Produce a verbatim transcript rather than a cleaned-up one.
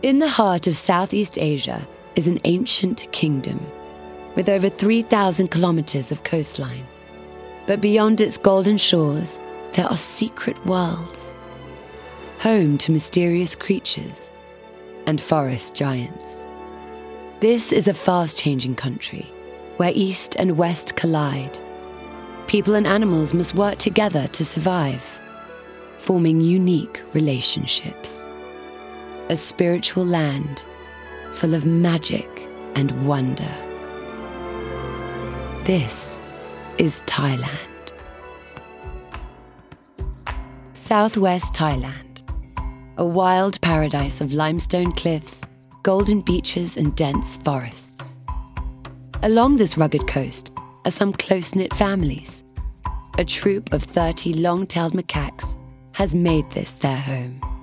In the heart of Southeast Asia is an ancient kingdom with over three thousand kilometers of coastline. But beyond its golden shores, there are secret worlds, home to mysterious creatures and forest giants. This is a fast-changing country where East and West collide. People and animals must work together to survive, forming unique relationships. A spiritual land full of magic and wonder. This is Thailand. Southwest Thailand, a wild paradise of limestone cliffs, golden beaches and dense forests. Along this rugged coast are some close-knit families. A troop of thirty long-tailed macaques has made this their home.